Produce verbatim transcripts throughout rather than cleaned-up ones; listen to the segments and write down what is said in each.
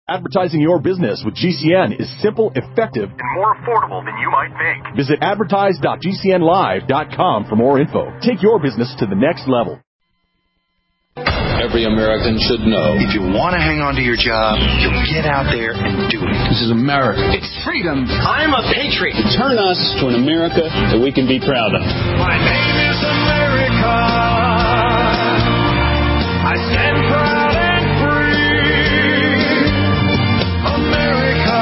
Advertising your business with G C N is simple, effective, and more affordable than you might think. Visit advertise dot g c n live dot com for more info. Take your business to the next level. Every American should know. If you want to hang on to your job, you get out there and do it. This is America. It's freedom. I'm a patriot. Turn us to an America that we can be proud of. My name is America. I stand proud and free. America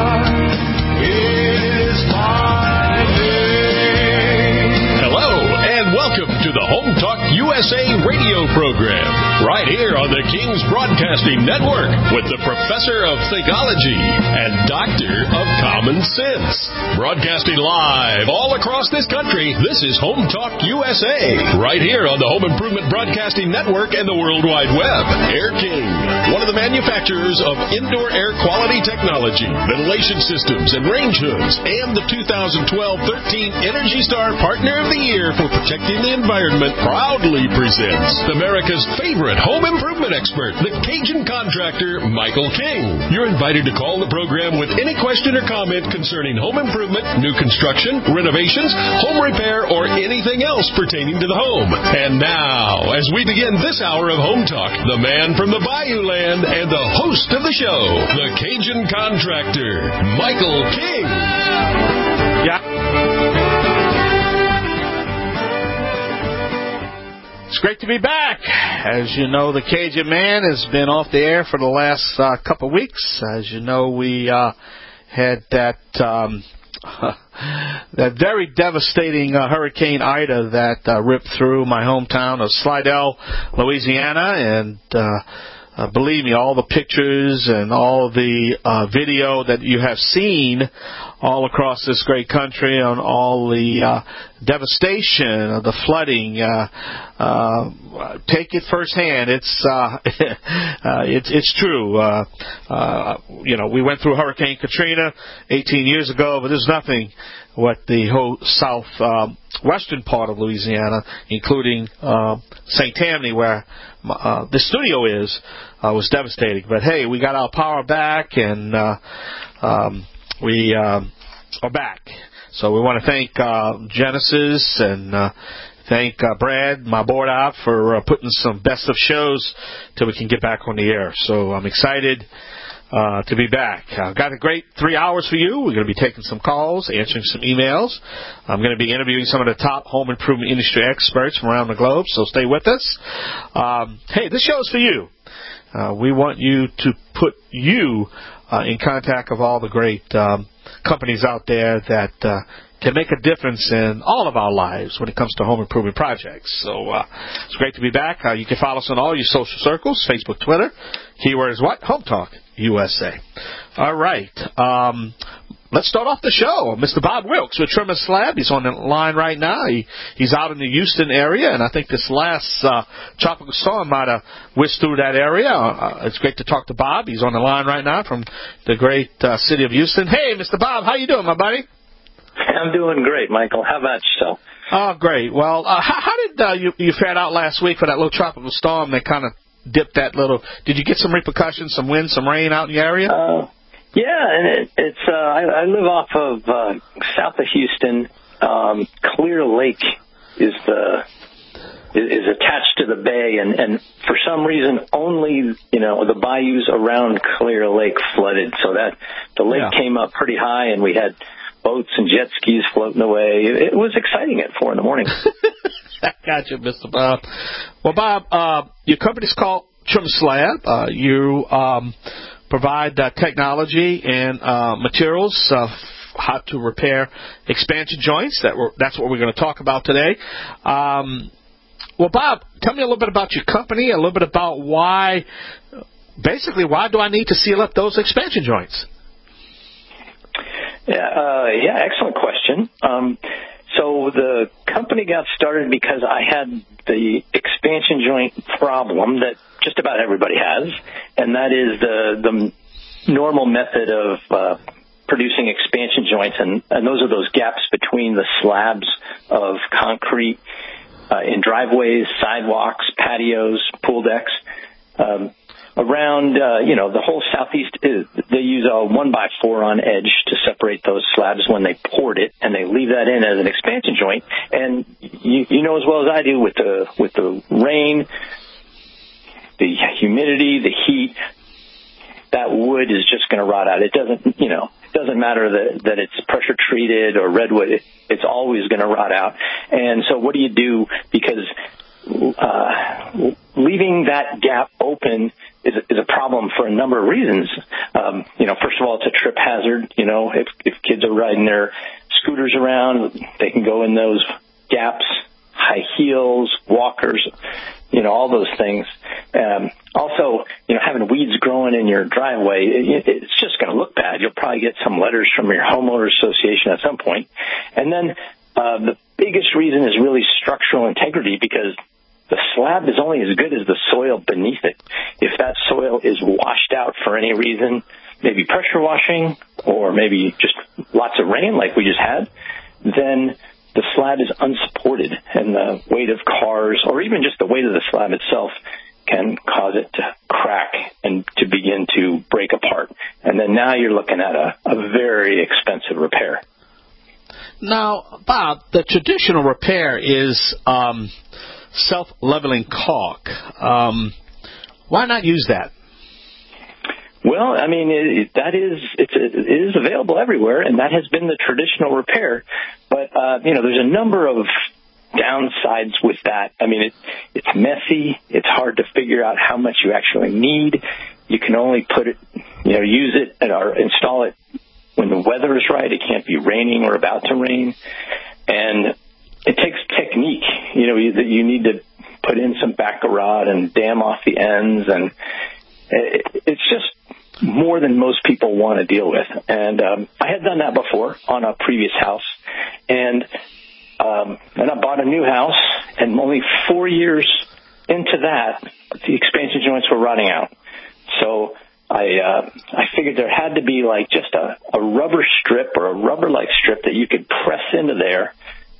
is my name. Hello, and welcome to the Home Talk U S A radio program, right here on the King's Broadcasting Network with the Professor of Theology and Doctor of Common Sense. Broadcasting live all across this country, this is Home Talk U S A, right here on the Home Improvement Broadcasting Network and the World Wide Web. Air King, one of the manufacturers of indoor air quality technology, ventilation systems, and range hoods, and the two thousand twelve thirteen Energy Star Partner of the Year for protecting the environment, proudly presents America's favorite home improvement expert, the Cajun contractor, Michael King. You're invited to call the program with any question or comment concerning home improvement, new construction, renovations, home repair, or anything else pertaining to the home. And now, as we begin this hour of Home Talk, the man from the Bayou Land and the host of the show, the Cajun contractor, Michael King. Yeah. It's great to be back. As you know, the Cajun Man has been off the air for the last uh, couple of weeks. As you know, we uh, had that um, that very devastating uh, Hurricane Ida that uh, ripped through my hometown of Slidell, Louisiana, and uh, uh, believe me, all the pictures and all the uh, video that you have seen all across this great country on all the uh, devastation of the flooding, uh, uh, take it firsthand. It's uh, uh, it's it's true. Uh, uh, you know, we went through Hurricane Katrina eighteen years ago, but there's nothing what the whole south um, western part of Louisiana, including uh, Saint Tammany, where uh, the studio is, uh, was devastating. But hey, we got our power back, and uh, um, we uh, are back. So we want to thank uh, Genesis and uh, thank uh, Brad, my board op, for uh, putting some best of shows till we can get back on the air. So I'm excited uh, to be back. I've got a great three hours for you. We're going to be taking some calls, answering some emails. I'm going to be interviewing some of the top home improvement industry experts from around the globe, so stay with us. Um, hey, this show is for you. Uh, we want you to put you uh, in contact of all the great um, companies out there that uh, can make a difference in all of our lives when it comes to home improvement projects. So uh, it's great to be back. Uh, you can follow us on all your social circles, Facebook, Twitter. Keyword is what? Home Talk U S A. All right. Um, let's start off the show. Mister Bob Wilkes with Trimmer Slab. He's on the line right now. He, he's out in the Houston area, and I think this last uh, tropical storm might have whisked through that area. Uh, it's great to talk to Bob. He's on the line right now from the great uh, city of Houston. Hey, Mister Bob, how you doing, my buddy? I'm doing great, Michael. How about yourself? Oh, great. Well, uh, how, how did uh, you, you fare out last week for that little tropical storm that kind of dipped that little? Did you get some repercussions, some wind, some rain out in your area? Uh, yeah, and it, it's. Uh, I, I live off of uh, south of Houston. Um, Clear Lake is the is, is attached to the bay, and, and for some reason, only you know the bayous around Clear Lake flooded. So that the lake yeah. came up pretty high, and we had boats and jet skis floating away. It was exciting at four in the morning. I got you, Mister Bob. Well, Bob, uh, your company's called Trimmer Slab. Uh, you um, provide uh, technology and uh, materials, uh, how to repair expansion joints. That we're, that's what we're going to talk about today. Um, well, Bob, tell me a little bit about your company, a little bit about why, basically, why do I need to seal up those expansion joints? Yeah, uh, yeah, excellent question. Um, so the company got started because I had the expansion joint problem that just about everybody has, and that is the the normal method of uh, producing expansion joints, and, and those are those gaps between the slabs of concrete uh, in driveways, sidewalks, patios, pool decks. Um, around, uh, you know, the whole southeast, is, they use a one by four on edge to separate those slabs when they poured it, and they leave that in as an expansion joint. And you, you know as well as I do, with the with the rain, the humidity, the heat, that wood is just going to rot out. It doesn't, you know, it doesn't matter that that it's pressure treated or redwood. It, it's always going to rot out. And so, what do you do? Because uh, leaving that gap open is a, is a problem for a number of reasons. Um, you know, first of all, it's a trip hazard. You know, if if kids are riding their scooters around, they can go in those gaps. High heels, walkers, you know, all those things. Um, also, you know, having weeds growing in your driveway, it, it's just going to look bad. You'll probably get some letters from your homeowner association at some point. And then uh, the biggest reason is really structural integrity, because the slab is only as good as the soil beneath it. If that soil is washed out for any reason, maybe pressure washing or maybe just lots of rain like we just had, then the slab is unsupported, and the weight of cars or even just the weight of the slab itself can cause it to crack and to begin to break apart. And then now you're looking at a, a very expensive repair. Now, Bob, the traditional repair is um, self-leveling caulk. Um, why not use that? Well, I mean, it, that is it's, it is available everywhere, and that has been the traditional repair. But uh, you know, there's a number of downsides with that. I mean, it, it's messy. It's hard to figure out how much you actually need. You can only put it, you know, use it and, or install it when the weather is right. It can't be raining or about to rain, and it takes technique. You know, you, you need to put in some baccarat and dam off the ends, and it, it's just more than most people want to deal with. And um, I had done that before on a previous house. And um, and I bought a new house, and only four years into that, the expansion joints were rotting out. So I uh, I figured there had to be like just a, a rubber strip or a rubber-like strip that you could press into there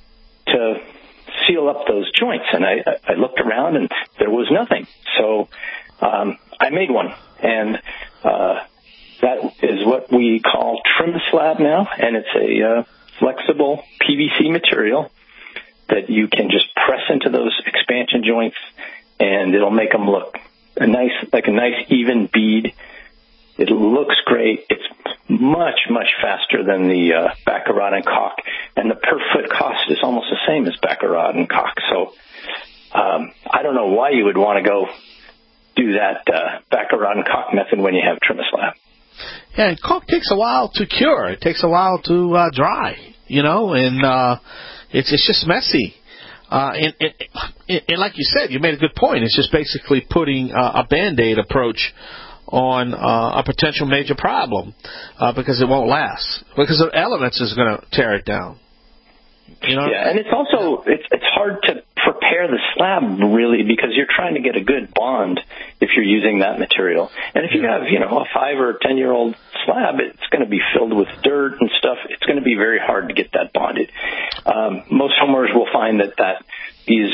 to seal up those joints. And I, I looked around, and there was nothing. So um, I made one. And uh, that is what we call trim slab now, and it's a uh, flexible P V C material that you can just press into those expansion joints, and it'll make them look a nice, like a nice even bead. It looks great. It's much, much faster than the uh, baccarat and caulk, and the per foot cost is almost the same as baccarat and caulk. So um, I don't know why you would want to go do that uh, baccarat and caulk method when you have trim slab. Yeah, and caulk takes a while to cure. It takes a while to uh, dry, you know, and uh, it's it's just messy. Uh, and, and, and like you said, you made a good point. It's just basically putting uh, a Band-Aid approach on uh, a potential major problem uh, because it won't last. Because the elements is going to tear it down. You know? Yeah, and it's also it's it's hard to prepare the slab really, because you're trying to get a good bond if you're using that material. And if you have, you know, a five or ten year old slab, it's going to be filled with dirt and stuff. It's going to be very hard to get that bonded. Um, most homeowners will find that that these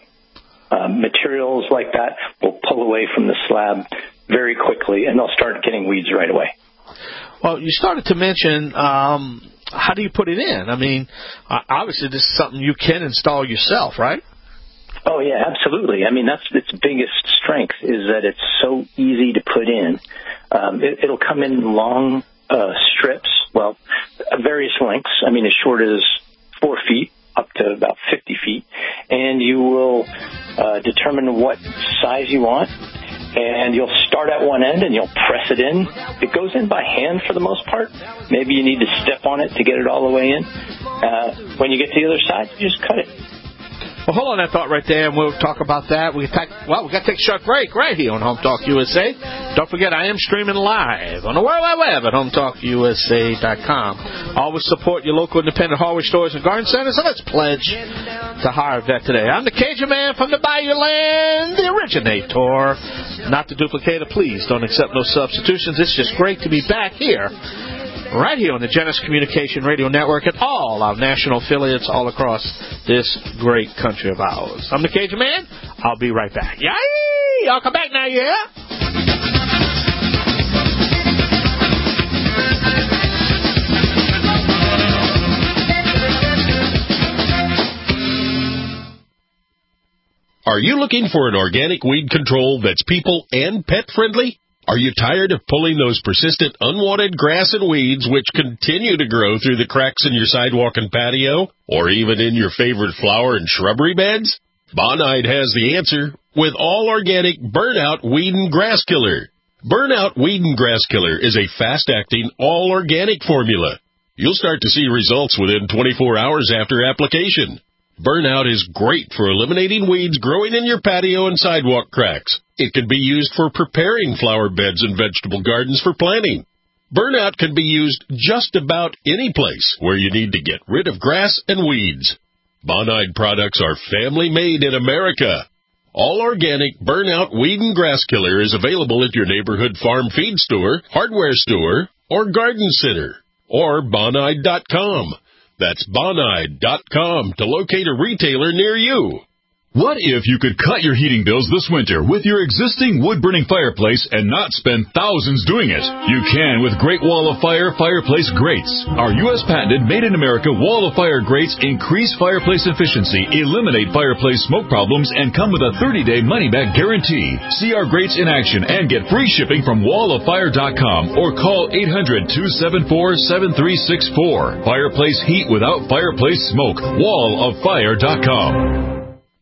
uh, materials like that will pull away from the slab very quickly, and they'll start getting weeds right away. Well, you started to mention. Um How do you put it in? I mean, obviously this is something you can install yourself, right? Oh, yeah, absolutely. I mean, that's its biggest strength, is that it's so easy to put in. Um, it, it'll come in long uh, strips, well, various lengths. I mean, as short as four feet up to about fifty feet. And you will uh, determine what size you want. And you'll start at one end and you'll press it in. It goes in by hand for the most part. Maybe you need to step on it to get it all the way in. Uh, when you get to the other side, you just cut it. Well, hold on that thought right there, and we'll talk about that. We take, well, we got to take a short break right here on Home Talk U S A. Don't forget, I am streaming live on the World Wide Web at home talk u s a dot com. Always support your local independent hardware stores and garden centers, and let's pledge to hire a vet today. I'm the Cajun Man from the Bayou Land, the originator. Not to duplicate it, please don't accept no substitutions. It's just great to be back here. Right here on the Genesis Communication Radio Network and all our national affiliates all across this great country of ours. I'm the Cajun Man. I'll be right back. Yay! Y'all come back now, yeah? Are you looking for an organic weed control that's people and pet friendly? Are you tired of pulling those persistent unwanted grass and weeds which continue to grow through the cracks in your sidewalk and patio, or even in your favorite flower and shrubbery beds? Bonide has the answer with all organic Burnout Weed and Grass Killer. Burnout Weed and Grass Killer is a fast-acting, all-organic formula. You'll start to see results within twenty-four hours after application. Burnout is great for eliminating weeds growing in your patio and sidewalk cracks. It can be used for preparing flower beds and vegetable gardens for planting. Burnout can be used just about any place where you need to get rid of grass and weeds. Bonide products are family-made in America. All organic Burnout Weed and Grass Killer is available at your neighborhood farm feed store, hardware store, or garden center, or bonide dot com. That's bonide dot com to locate a retailer near you. What if you could cut your heating bills this winter with your existing wood-burning fireplace and not spend thousands doing it? You can with Great Wall of Fire Fireplace Grates. Our U S patented made-in-America Wall of Fire grates increase fireplace efficiency, eliminate fireplace smoke problems, and come with a thirty-day money-back guarantee. See our grates in action and get free shipping from wall of fire dot com or call eight hundred, two seven four, seven three six four. Fireplace heat without fireplace smoke. wall of fire dot com.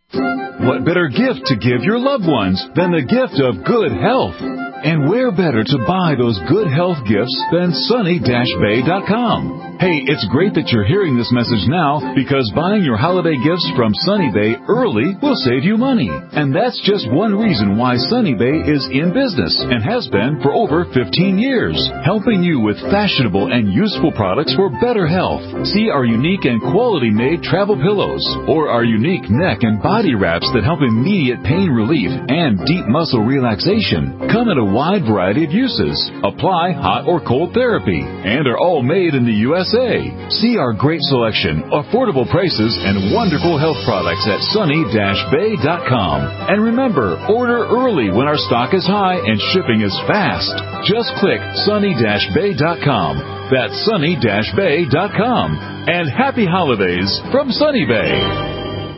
What better gift to give your loved ones than the gift of good health? And where better to buy those good health gifts than sunny dash bay dot com? Hey, it's great that you're hearing this message now because buying your holiday gifts from Sunny Bay early will save you money. And that's just one reason why Sunny Bay is in business and has been for over fifteen years, helping you with fashionable and useful products for better health. See our unique and quality-made travel pillows or our unique neck and body wraps that help immediate pain relief and deep muscle relaxation. Come in a wide variety of uses, apply hot or cold therapy, and are all made in the U S A. See our great selection, affordable prices, and wonderful health products at sunny dash bay dot com. And remember, order early when our stock is high and shipping is fast. Just click sunny dash bay dot com. That's sunny dash bay dot com. And happy holidays from Sunny Bay.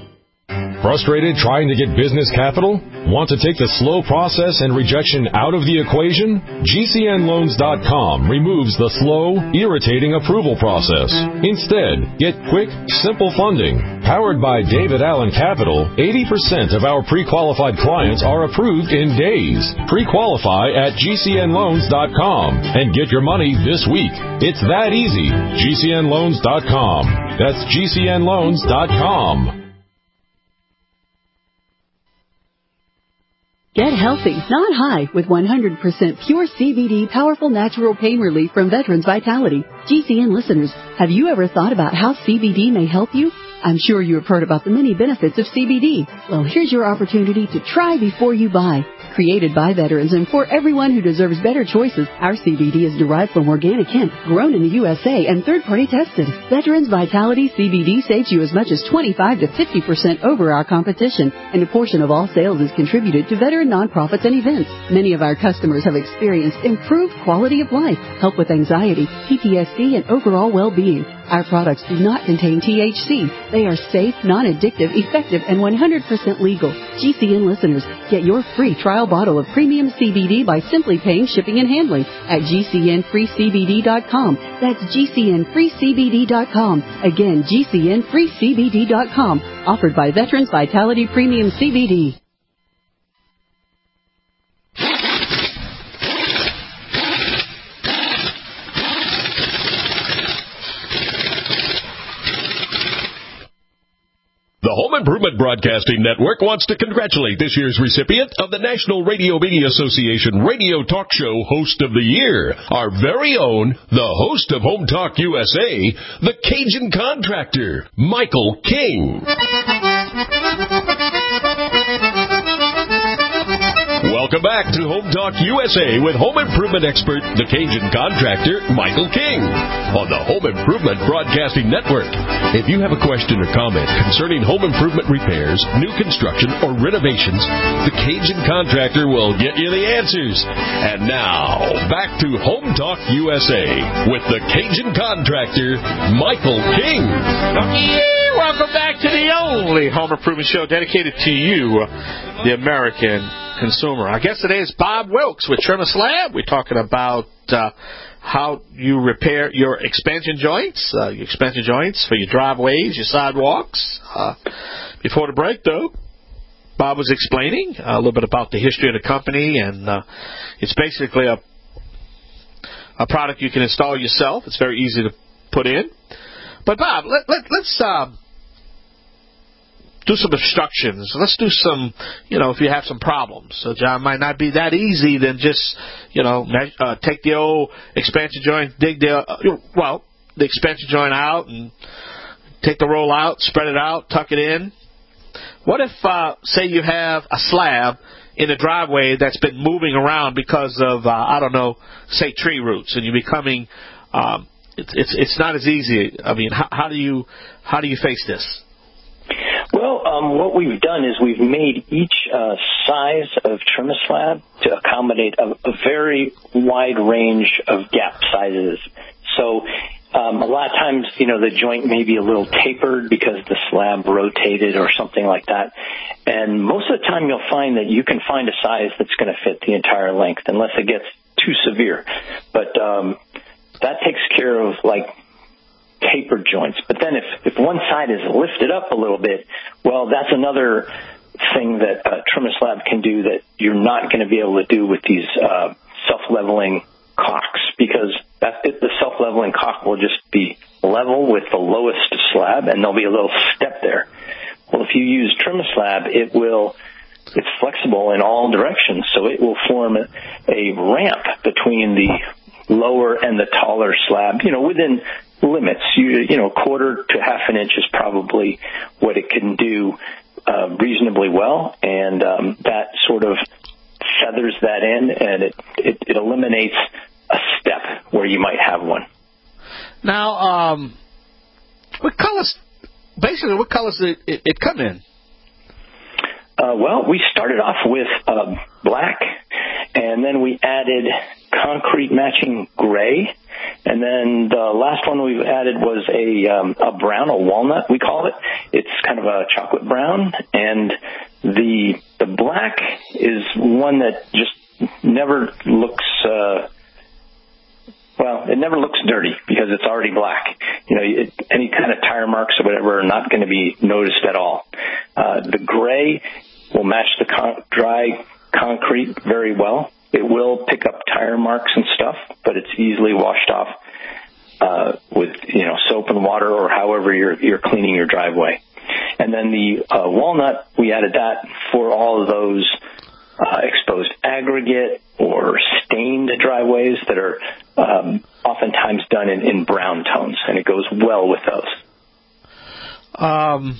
Frustrated trying to get business capital? Want to take the slow process and rejection out of the equation? G C N loans dot com removes the slow, irritating approval process. Instead, get quick, simple funding. Powered by David Allen Capital, eighty percent of our pre-qualified clients are approved in days. Pre-qualify at G C N loans dot com and get your money this week. It's that easy. G C N loans dot com. That's G C N loans dot com. Get healthy, not high, with one hundred percent pure C B D powerful natural pain relief from Veterans Vitality. G C N listeners, have you ever thought about how C B D may help you? I'm sure you have heard about the many benefits of C B D. Well, here's your opportunity to try before you buy. Created by veterans and for everyone who deserves better choices, our C B D is derived from organic hemp, grown in the U S A and third-party tested. Veterans Vitality C B D saves you as much as twenty-five to fifty percent over our competition, and a portion of all sales is contributed to veteran nonprofits and events. Many of our customers have experienced improved quality of life, help with anxiety, P T S D, and overall well-being. Our products do not contain T H C. They are safe, non-addictive, effective, and one hundred percent legal. G C N listeners, get your free trial bottle of premium C B D by simply paying shipping and handling at G C N free C B D dot com. That's G C N free C B D dot com. Again, G C N free C B D dot com. Offered by Veterans Vitality Premium C B D. The Home Improvement Broadcasting Network wants to congratulate this year's recipient of the National Radio Media Association Radio Talk Show Host of the Year, our very own, the host of Home Talk U S A, the Cajun Contractor, Michael King. Welcome back to Home Talk U S A with home improvement expert, the Cajun contractor, Michael King, on the Home Improvement Broadcasting Network. If you have a question or comment concerning home improvement repairs, new construction, or renovations, the Cajun contractor will get you the answers. And now, back to Home Talk U S A with the Cajun contractor, Michael King. Yeah, welcome back to the only home improvement show dedicated to you, the American consumer. Our guest today is Bob Wilkes with Trim a Slab. We're talking about uh, how you repair your expansion joints, uh, your expansion joints for your driveways, your sidewalks. Uh, before the break, though, Bob was explaining a little bit about the history of the company, and uh, it's basically a a product you can install yourself. It's very easy to put in. But Bob, let, let, let's uh, do some instructions. Let's do some, you know, if you have some problems. So John, might not be that easy, then just, you know, uh, take the old expansion joint, dig the, uh, well, the expansion joint out and take the roll out, spread it out, tuck it in. What if, uh, say you have a slab in a driveway that's been moving around because of, uh, I don't know, say tree roots, and you're becoming, um, it's, it's, it's not as easy. I mean, how, how do you, how do you face this? Well, um, what we've done is we've made each uh, size of trim a slab to accommodate a, a very wide range of gap sizes. So um, a lot of times, you know, the joint may be a little tapered because the slab rotated or something like that. And most of the time you'll find that you can find a size that's going to fit the entire length unless it gets too severe. But um, that takes care of, like, tapered joints. But then if, if one side is lifted up a little bit, well, that's another thing that uh, trim a slab can do that you're not going to be able to do with these uh, self-leveling caulks, because that, the self-leveling caulk will just be level with the lowest slab, and there'll be a little step there. Well, if you use trim a slab, it will, it's flexible in all directions, so it will form a, a ramp between the lower and the taller slab, you know, within limits. You, you know, quarter to half an inch is probably what it can do uh, reasonably well, and um, that sort of feathers that in, and it, it, it eliminates a step where you might have one. Now, um, what colors, basically, what colors did it, it, it come in? Uh, well, we started off with uh, black, and then we added concrete matching gray, and then the last one we've added was a um, a brown, a walnut, we call it. It's kind of a chocolate brown, and the the black is one that just never looks, uh, well, it never looks dirty because it's already black. You know, it, any kind of tire marks or whatever are not going to be noticed at all. Uh, the gray will match the con- dry concrete very well. It will pick up tire marks and stuff, but it's easily washed off uh, with, you know, soap and water or however you're, you're cleaning your driveway. And then the uh, walnut, we added that for all of those uh, exposed aggregate or stained driveways that are um, oftentimes done in, in brown tones, and it goes well with those. Um,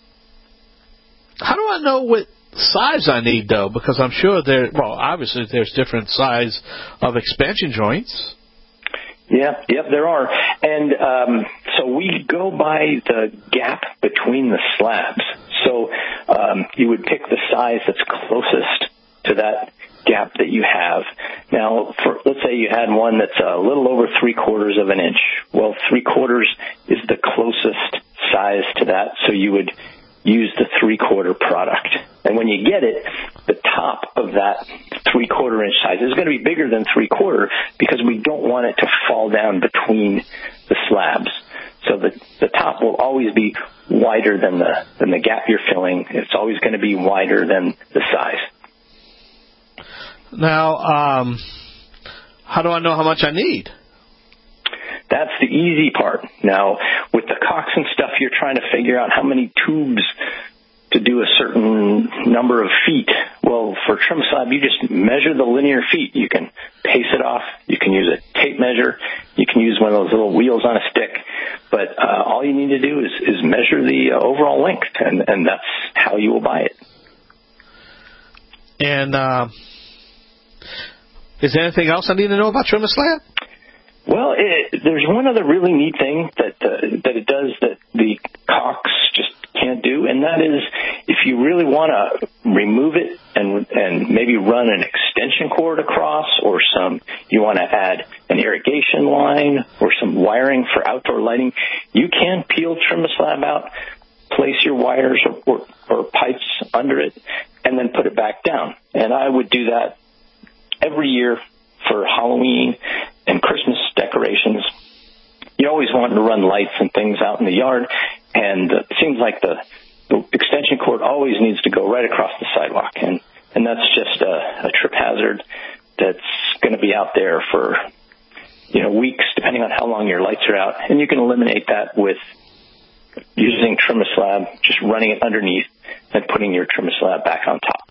how do I know what size I need, though? Because I'm sure there, well, obviously there's different size of expansion joints. Yeah, yep, there are. And um, so we go by the gap between the slabs. So um, you would pick the size that's closest to that gap that you have. Now, for, let's say you had one that's a little over three quarters of an inch. Well, three quarters is the closest size to that, so you would use the three-quarter product. And when you get it, the top of that three-quarter inch size is going to be bigger than three-quarter because we don't want it to fall down between the slabs. So the the top will always be wider than the than the gap you're filling. It's always going to be wider than the size. Now, um, how do I know how much I need? That's the easy part. Now, with the caulks and stuff, you're trying to figure out how many tubes to do a certain number of feet. Well, for trim slab, you just measure the linear feet. You can pace it off. You can use a tape measure. You can use one of those little wheels on a stick. But uh, all you need to do is, is measure the uh, overall length, and, and that's how you will buy it. And uh, Is there anything else I need to know about TrimSlab? Well, it, there's one other really neat thing that uh, that it does that the Cox just can't do, and that is if you really want to remove it and and maybe run an extension cord across, or some you want to add an irrigation line or some wiring for outdoor lighting, you can peel TrimSlab out, place your wires or, or, or pipes under it, and then put it back down. And I would do that every year for Halloween and Christmas decorations. You always want to run lights and things out in the yard, and it seems like the, the extension cord always needs to go right across the sidewalk, and, and that's just a, a trip hazard that's going to be out there for, you know, weeks, depending on how long your lights are out. And you can eliminate that with using TrimSlab, just running it underneath and putting your TrimSlab back on top.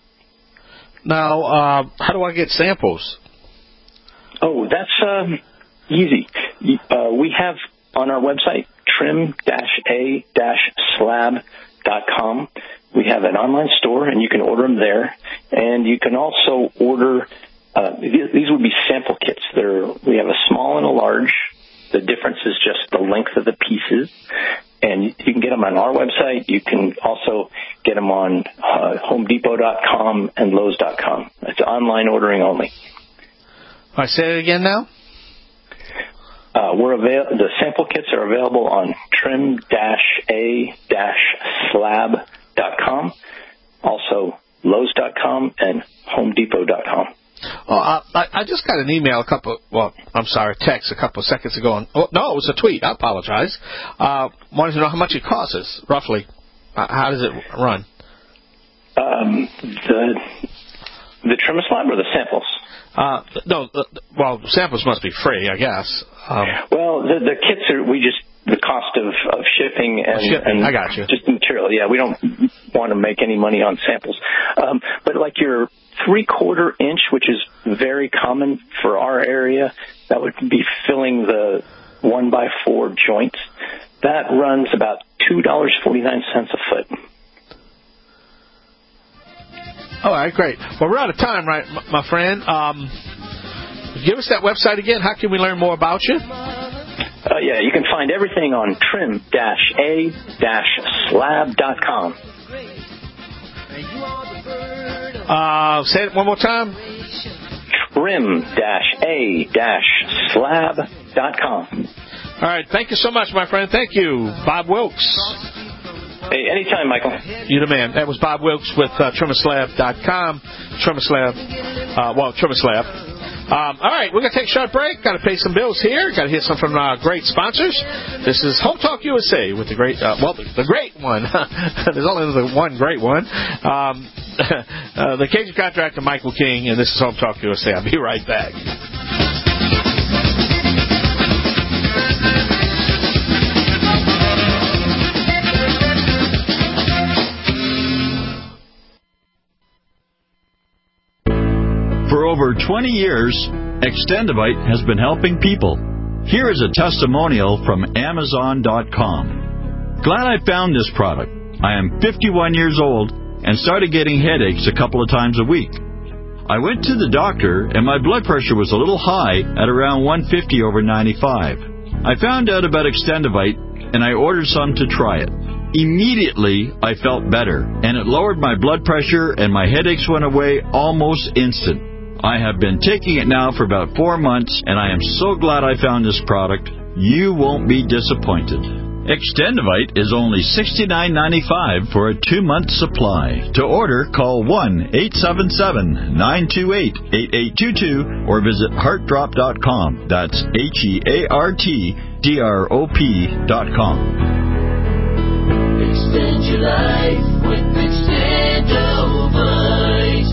Now, uh, how do I get samples? Oh, that's um, easy. Uh, we have on our website, trim a slab dot com. We have an online store, and you can order them there. And you can also order, uh, these would be sample kits. They're, we have a small and a large. The difference is just the length of the pieces. And you can get them on our website. You can also get them on uh, home depot dot com and lowes dot com. It's online ordering only. I say it again now? Uh, we're avail- the sample kits are available on trim a slab dot com, also lowes dot com and home depot dot com. Oh, I, I just got an email a couple, well, I'm sorry, a text a couple of seconds ago. On, oh, no, it was a tweet. I apologize. Uh, wanted to know how much it costs us, roughly. Uh, how does it run? Um, the the TrimSlab or the samples? Uh, no, uh, well, samples must be free, I guess. Um, well, the, the kits are, we just, the cost of, of shipping and, shipping. and I got you. just material. Yeah, we don't want to make any money on samples. Um, but like your three-quarter inch, which is very common for our area, that would be filling the one by four joints. That runs about two dollars and forty-nine cents a foot. All right, great. Well, we're out of time, right, my friend? Um, give us that website again. How can we learn more about you? Uh, yeah, you can find everything on trim a slab dot com. Uh, say it one more time. trim a slab dot com. All right, thank you so much, my friend. Thank you, Bob Wilkes. Hey, anytime, Michael. You're the man. That was Bob Wilkes with uh, trim a slab dot com. TrimSlab, uh, well, TrimSlab. Um, all right, we're going to take a short break. Got to pay some bills here. Got to hear some from our great sponsors. This is Home Talk U S A with the great, uh, well, the, the great one. There's only the one great one. Um, uh, the Cajun contractor, Michael King, and this is Home Talk U S A. I'll be right back. For over twenty years, Extendivite has been helping people. Here is a testimonial from Amazon dot com. Glad I found this product. I am fifty-one years old and started getting headaches a couple of times a week. I went to the doctor and my blood pressure was a little high at around one fifty over ninety-five. I found out about Extendivite and I ordered some to try it. Immediately, I felt better, and it lowered my blood pressure and my headaches went away almost instant. I have been taking it now for about four months, and I am so glad I found this product. You won't be disappointed. Extendivite is only sixty-nine ninety-five for a two-month supply. To order, call one eight seven seven, nine two eight, eight eight two two or visit heart drop dot com. That's H E A R T D R O P dot com. Extend your life with Extendivite.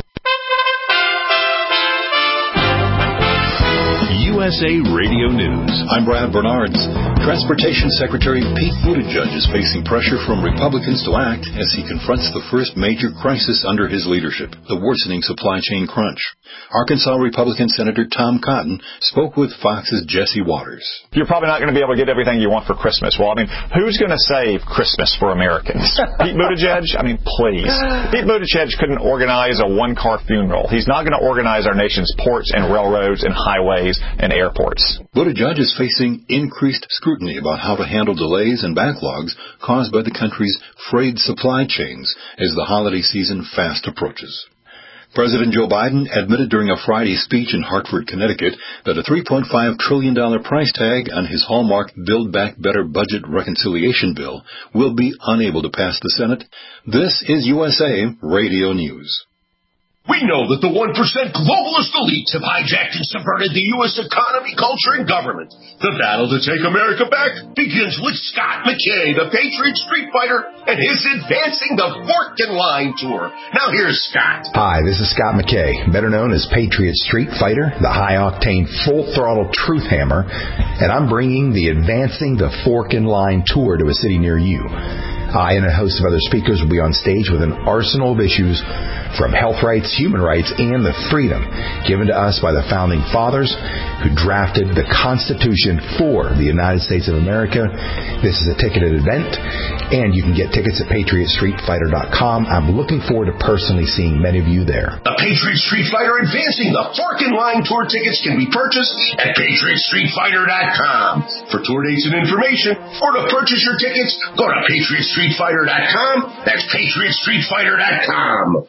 U S A Radio News. I'm Brad Bernards. Transportation Secretary Pete Buttigieg is facing pressure from Republicans to act as he confronts the first major crisis under his leadership, the worsening supply chain crunch. Arkansas Republican Senator Tom Cotton spoke with Fox's Jesse Waters. You're probably not going to be able to get everything you want for Christmas. Well, I mean, who's going to save Christmas for Americans? Pete Buttigieg? I mean, please. Pete Buttigieg couldn't organize a one-car funeral. He's not going to organize our nation's ports and railroads and highways and airports. Buttigieg is facing increased scrutiny about how to handle delays and backlogs caused by the country's frayed supply chains as the holiday season fast approaches. President Joe Biden admitted during a Friday speech in Hartford, Connecticut, that a three point five trillion dollars price tag on his hallmark Build Back Better budget reconciliation bill will be unable to pass the Senate. This is U S A Radio News. We know that the one percent globalist elites have hijacked and subverted the U S economy, culture, and government. The battle to take America back begins with Scott McKay, the Patriot Street Fighter, and his Advancing the Fork and Line tour. Now here's Scott. Hi, this is Scott McKay, better known as Patriot Street Fighter, the high-octane, full-throttle truth hammer, and I'm bringing the Advancing the Fork and Line tour to a city near you. I and a host of other speakers will be on stage with an arsenal of issues from health rights, human rights, and the freedom given to us by the Founding Fathers who drafted the Constitution for the United States of America. This is a ticketed event, and you can get tickets at patriot street fighter dot com. I'm looking forward to personally seeing many of you there. The Patriot Street Fighter Advancing the Fork and Line tour tickets can be purchased at patriot street fighter dot com. For tour dates and information, or to purchase your tickets, go to patriot street fighter dot com. That's patriot street fighter dot com.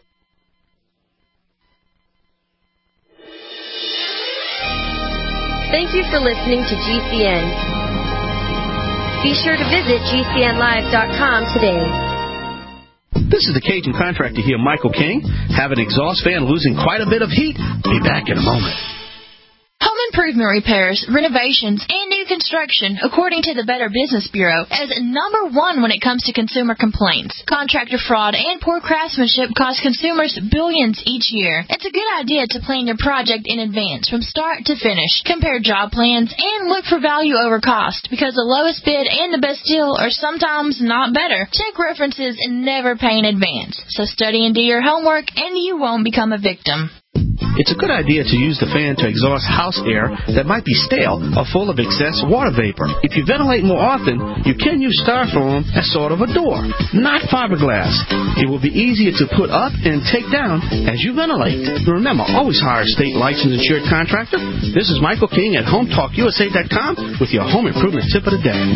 Thank you for listening to G C N. Be sure to visit G C N live dot com today. This is the Cajun contractor here, Michael King. Have an exhaust fan losing quite a bit of heat? Be back in a moment. Home improvement repairs, renovations, and new construction, according to the Better Business Bureau, is number one when it comes to consumer complaints. Contractor fraud and poor craftsmanship cost consumers billions each year. It's a good idea to plan your project in advance from start to finish. Compare job plans and look for value over cost, because the lowest bid and the best deal are sometimes not better. Check references and never pay in advance. So study and do your homework, and you won't become a victim. It's a good idea to use the fan to exhaust house air that might be stale or full of excess water vapor. If you ventilate more often, you can use styrofoam as sort of a door, not fiberglass. It will be easier to put up and take down as you ventilate. Remember, always hire a state licensed insured contractor. This is Michael King at home talk U S A dot com with your home improvement tip of the day.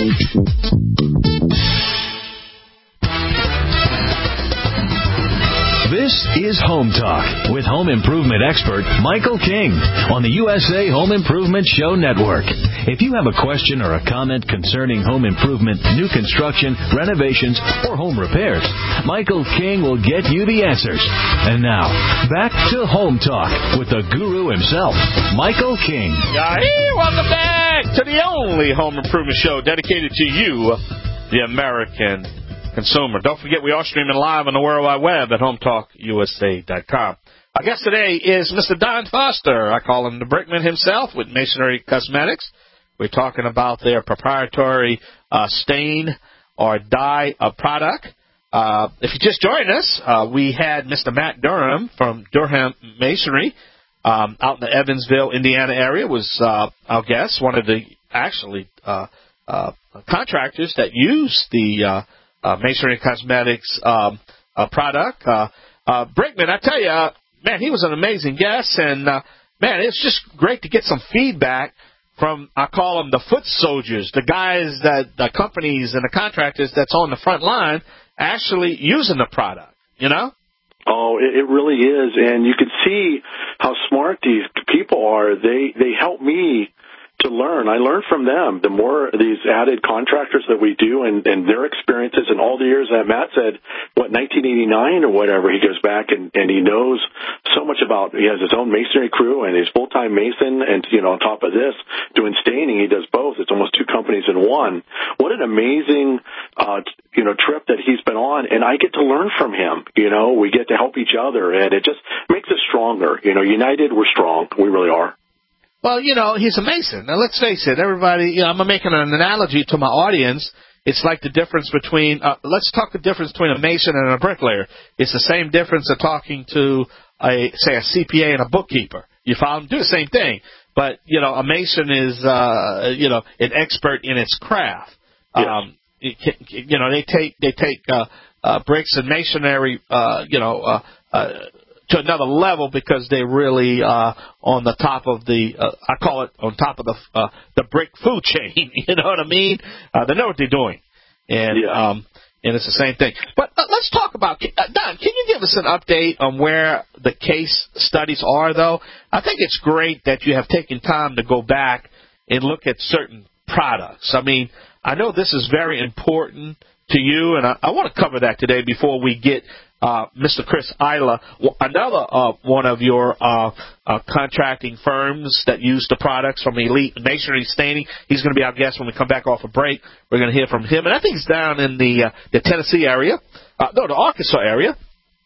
This is Home Talk with home improvement expert Michael King on the U S A Home Improvement Show Network. If you have a question or a comment concerning home improvement, new construction, renovations, or home repairs, Michael King will get you the answers. And now, back to Home Talk with the guru himself, Michael King. Hey, welcome back to the only home improvement show dedicated to you, the American consumer. Don't forget, we are streaming live on the World Wide Web at home talk U S A dot com. Our guest today is Mister Don Foster. I call him the Brickman himself with Masonry Cosmetics. We're talking about their proprietary uh, stain or dye uh, product. Uh, if you just joined us, uh, we had Mister Matt Durham from Durham Masonry um, out in the Evansville, Indiana area was uh, our guest, one of the actually uh, uh, contractors that use the uh, Uh, Masonry Cosmetics um, uh, product. Uh, uh, Brickman, I tell you, uh, man, he was an amazing guest, and, uh, man, it's just great to get some feedback from, I call them the foot soldiers, the guys that, the companies and the contractors that's on the front line actually using the product, you know? Oh, it, it really is, and you can see how smart these people are. They, they help me to learn. I learn from them. The more these added contractors that we do and, and their experiences and all the years that Matt said, what, nineteen eighty-nine or whatever, he goes back and, and he knows so much about, he has his own masonry crew and he's full-time mason and, you know, on top of this, doing staining, he does both. It's almost two companies in one. What an amazing, uh, you know, trip that he's been on, and I get to learn from him. You know, we get to help each other, and it just makes us stronger. You know, united, we're strong. We really are. Well, you know, he's a mason. Now, let's face it, everybody, you know, I'm making an analogy to my audience. It's like the difference between, uh, let's talk the difference between a mason and a bricklayer. It's the same difference of talking to a say a C P A and a bookkeeper. You follow them? Do the same thing. But, you know, a mason is, uh, you know, an expert in its craft. Yes. Um, it, you know, they take they take uh, uh, bricks and masonry, uh, you know, uh, uh, to another level because they're really uh, on the top of the, uh, I call it on top of the uh, the brick food chain. You know what I mean? Uh, they know what they're doing, and yeah. um, and it's the same thing. But uh, let's talk about uh, Don. Can you give us an update on where the case studies are, though? I think it's great that you have taken time to go back and look at certain products. I mean, I know this is very important to you, and I, I want to cover that today before we get uh, Mister Chris Isla, another uh, one of your uh, uh, contracting firms that use the products from Elite Masonry Staining. He's going to be our guest when we come back off a break. We're going to hear from him, and I think he's down in the uh, the Tennessee area, uh, no, the Arkansas area.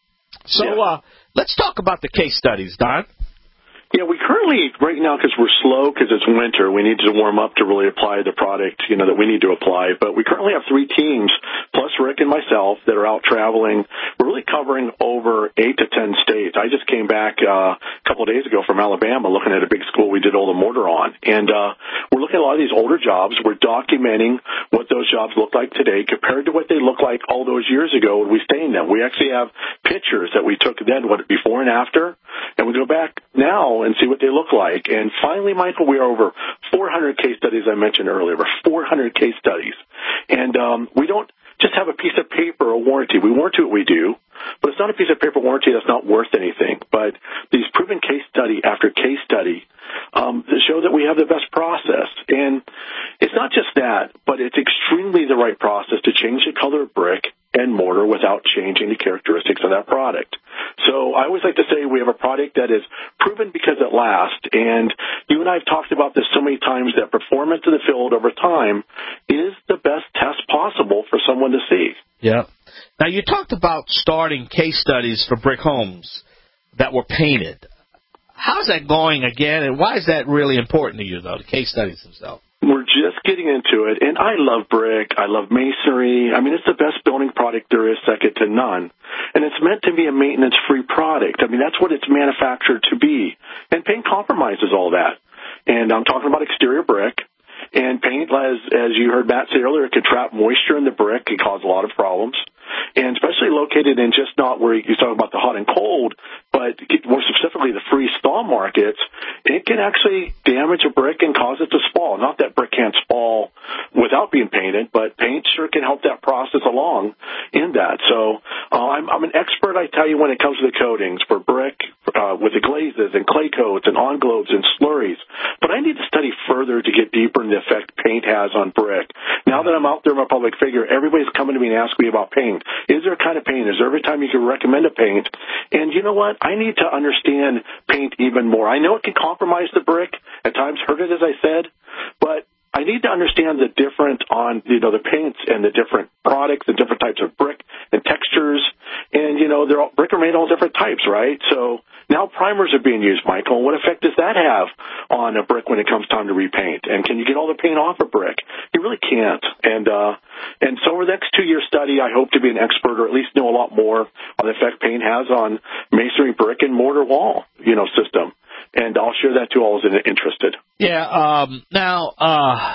So yeah. uh, let's talk about the case studies, Don. Yeah, we currently, right now, because we're slow, because it's winter, we need to warm up to really apply the product, you know, that we need to apply. But we currently have three teams, plus Rick and myself, that are out traveling. We're really covering over eight to ten states. I just came back uh, a couple of days ago from Alabama looking at a big school we did all the mortar on. And uh, we're looking at a lot of these older jobs. We're documenting what those jobs look like today compared to what they look like all those years ago when we stained them. We actually have pictures that we took then, what before and after, and we go back now and see what they look like. And finally, Michael, we are over four hundred case studies I mentioned earlier. Over four hundred case studies. And um, we don't just have a piece of paper or warranty. We warranty what we do, but it's not a piece of paper warranty that's not worth anything. But these proven case study after case study um, show that we have the best process. And it's not just that, but it's extremely the right process to change the color of brick and mortar without changing the characteristics of that product. So I always like to say we have a product that is proven because it lasts. And you and I have talked about this so many times that performance in the field over time is the best test possible for someone to see. Yeah. Now, you talked about starting case studies for brick homes that were painted. How's that going again, and why is that really important to you, though, the case studies themselves? We're just getting into it, and I love brick. I love masonry. I mean, it's the best building product there is, second to none. And it's meant to be a maintenance-free product. I mean, that's what it's manufactured to be. And paint compromises all that. And I'm talking about exterior brick. And paint, as, as you heard Matt say earlier, it can trap moisture in the brick. It can cause a lot of problems. And especially located in just not where you talk about the hot and cold, but more specifically the freeze-thaw markets, it can actually damage a brick and cause it to spall. Not that brick can't spall without being painted, but paint sure can help that process along in that. So uh, I'm, I'm an expert, I tell you, when it comes to the coatings for brick, uh, with the glazes and clay coats and on-globes and slurries. But I need to study further to get deeper in the effect paint has on brick. Now that I'm out there, I'm a public figure, everybody's coming to me and asking me about paint. Is there a kind of paint? Is there every time you can recommend a paint? And you know what? I need to understand paint even more. I know it can compromise the brick, at times hurt it, as I said, but I need to understand the different on, you know, the paints and the different products, the different types of brick and textures. And, you know, they're all, brick are made all different types, right? So now primers are being used, Michael. What effect does that have on a brick when it comes time to repaint? And can you get all the paint off a brick? You really can't. And, uh, and so over the next two-year study, I hope to be an expert or at least know a lot more on the effect paint has on masonry, brick, and mortar wall, you know, system. And I'll share that to all those interested. Yeah. Um, now, uh,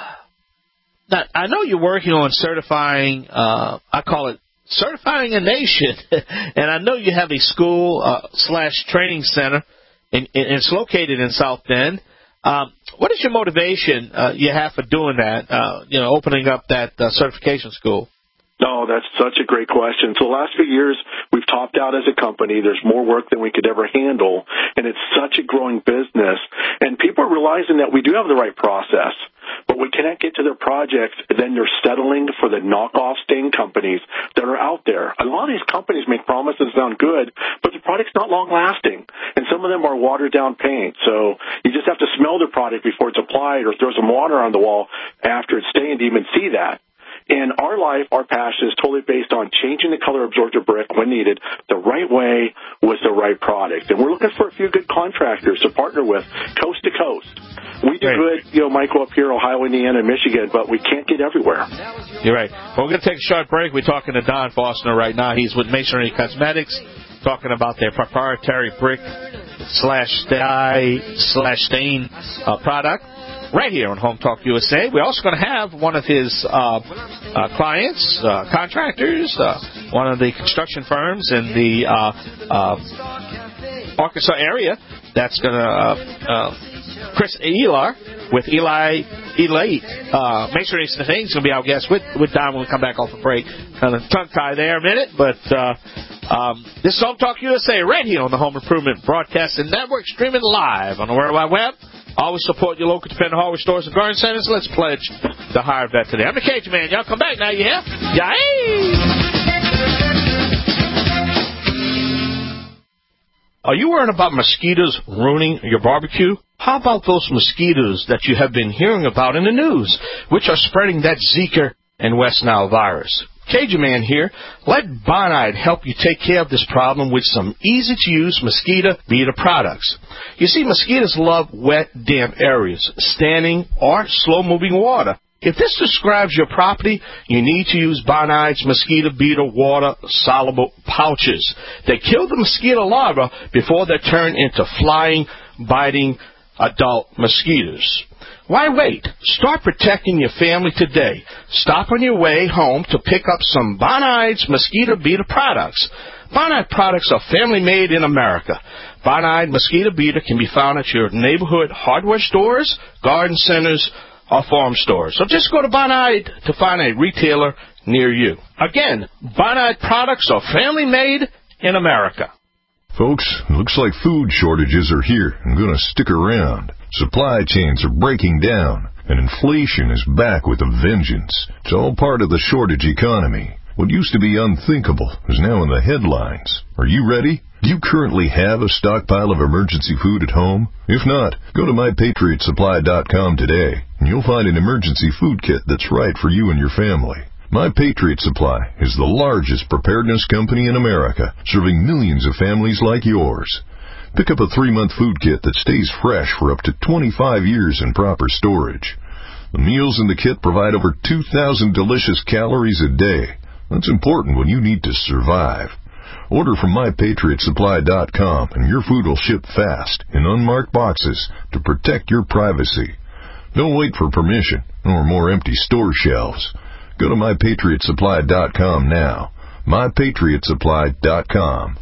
now, I know you're working on certifying, uh, I call it certifying a nation. And I know you have a school uh, slash training center, and, and it's located in South Bend. Um, what is your motivation uh, you have for doing that, uh, you know, opening up that uh, certification school? No, that's such a great question. So the last few years, we've topped out as a company. There's more work than we could ever handle, and it's such a growing business. And people are realizing that we do have the right process, but we cannot get to their projects, then they're settling for the knockoff stain companies that are out there. A lot of these companies make promises that sound good, but the product's not long-lasting, and some of them are watered-down paint. So you just have to smell the product before it's applied or throw some water on the wall after it's stained to even see that. And our life, our passion is totally based on changing the color absorptive brick when needed the right way with the right product. And we're looking for a few good contractors to partner with coast to coast. We do good, you know, Michael, up here, Ohio, Indiana, and Michigan, but we can't get everywhere. You're right. Well, we're going to take a short break. We're talking to Don Faulkner right now. He's with Masonry Cosmetics. talking about their proprietary brick slash dye slash stain uh, product right here on Home Talk U S A. We're also going to have one of his uh, uh, clients, uh, contractors, uh, one of the construction firms in the uh, uh, Arkansas area that's going to, uh, uh, Chris Elar with Eli Elite. Uh, make sure he's going to be our guest with, with Don when we come back off a break. Kind of tongue tie there a minute, but uh, um, this is Home Talk U S A right here on the Home Improvement Broadcasting Network, streaming live on the World Wide Web. Always support your local independent hardware stores and garden centers. Let's pledge to hire vet today. I'm the Cajun Man. Y'all come back now, you hear? Yay! Are you worried about mosquitoes ruining your barbecue? How about those mosquitoes that you have been hearing about in the news, which are spreading that Zika and West Nile virus? Cajun Man here. Let Bonide help you take care of this problem with some easy-to-use mosquito beater products. You see, mosquitoes love wet, damp areas, standing or slow-moving water. If this describes your property, you need to use Bonide's mosquito beater water soluble pouches. They kill the mosquito larvae before they turn into flying, biting adult mosquitoes. Why wait? Start protecting your family today. Stop on your way home to pick up some Bonide's mosquito beater products. Bonide products are family-made in America. Bonide mosquito beater can be found at your neighborhood hardware stores, garden centers, or farm stores. So just go to Bonide to find a retailer near you. Again, Bonide products are family-made in America. Folks, looks like food shortages are here and going to stick around. Supply chains are breaking down, and inflation is back with a vengeance. It's all part of the shortage economy. What used to be unthinkable is now in the headlines. Are you ready? Do you currently have a stockpile of emergency food at home? If not, go to my patriot supply dot com today, and you'll find an emergency food kit that's right for you and your family. My Patriot Supply is the largest preparedness company in America, serving millions of families like yours. Pick up a three-month food kit that stays fresh for up to twenty-five years in proper storage. The meals in the kit provide over two thousand delicious calories a day. That's important when you need to survive. Order from my patriot supply dot com and your food will ship fast in unmarked boxes to protect your privacy. Don't wait for permission or more empty store shelves. Go to my patriot supply dot com now. my patriot supply dot com.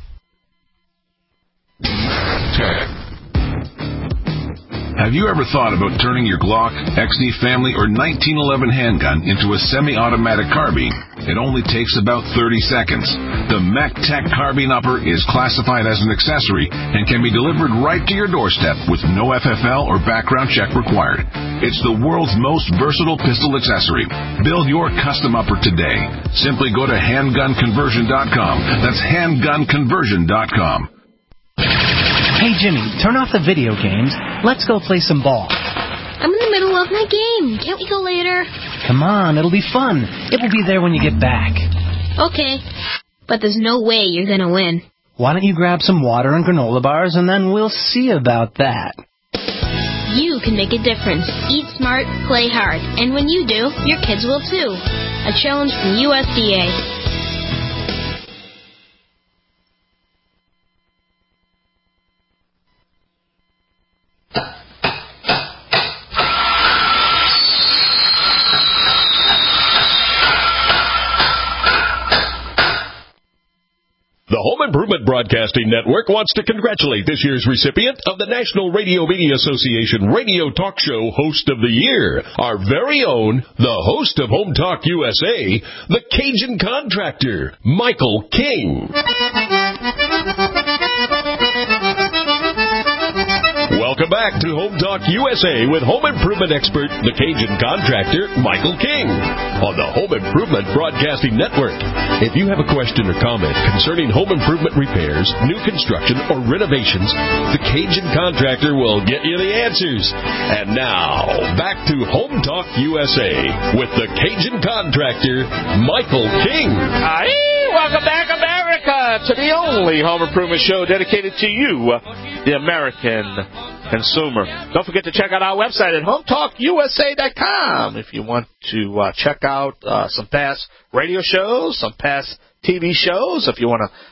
Have you ever thought about turning your Glock, X D Family, or nineteen eleven handgun into a semi-automatic carbine? It only takes about thirty seconds. The MacTac Carbine Upper is classified as an accessory and can be delivered right to your doorstep with no F F L or background check required. It's the world's most versatile pistol accessory. Build your custom upper today. Simply go to handgun conversion dot com. That's handgun conversion dot com. Hey, Jimmy, turn off the video games. Let's go play some ball. I'm in the middle of my game. Can't we go later? Come on, it'll be fun. It will be there when you get back. Okay, but there's no way you're going to win. Why don't you grab some water and granola bars, and then we'll see about that. You can make a difference. Eat smart, play hard. And when you do, your kids will too. A challenge from U S D A. The Home Improvement Broadcasting Network wants to congratulate this year's recipient of the National Radio Media Association Radio Talk Show Host of the Year, our very own, the host of Home Talk U S A, the Cajun Contractor, Michael King. Welcome back to Home Talk U S A with home improvement expert, the Cajun Contractor, Michael King, on the Home Improvement Broadcasting Network. If you have a question or comment concerning home improvement repairs, new construction, or renovations, the Cajun Contractor will get you the answers. And now, back to Home Talk U S A with the Cajun Contractor, Michael King. Aye, welcome back, America, to the only home improvement show dedicated to you, the American consumer. Don't forget to check out our website at home talk U S A dot com if you want to uh, check out uh, some past radio shows, some past T V shows. If you want to